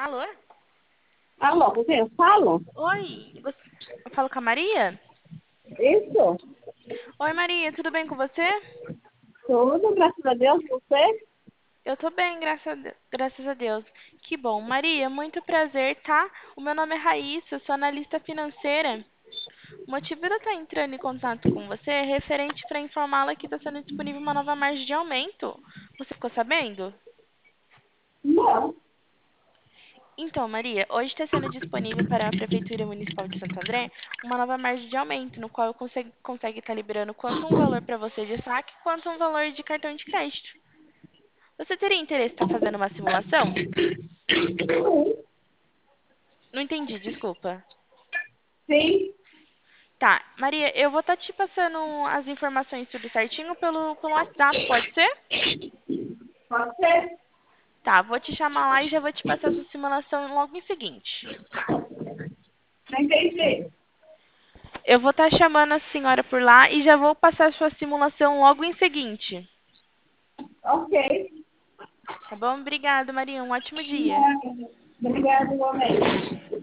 Alô? Alô, com quem eu falo? Oi, eu falo com a Maria? Isso? Oi, Maria, tudo bem com você? Tudo, graças a Deus, você? Eu tô bem, graças a Deus. Que bom. Maria, muito prazer, tá? O meu nome é Raíssa, eu sou analista financeira. O motivo de eu estar entrando em contato com você é referente para informá-la que está sendo disponível uma nova margem de aumento. Você ficou sabendo? Não. Então, Maria, hoje está sendo disponível para a Prefeitura Municipal de Santo André uma nova margem de aumento, no qual consegue estar liberando tanto um valor para você de saque, quanto um valor de cartão de crédito. Você teria interesse em estar fazendo uma simulação? Não entendi, desculpa. Sim, Tá, Maria, eu vou estar te passando as informações tudo certinho pelo WhatsApp, pode ser? pode ser? Tá, vou te chamar lá e já vou te passar essa simulação logo em seguinte. Não entendi. Eu vou estar chamando a senhora por lá e já vou passar a sua simulação logo em seguinte. Ok. Tá bom? Obrigada, Maria. Um ótimo dia. Obrigada, igualmente.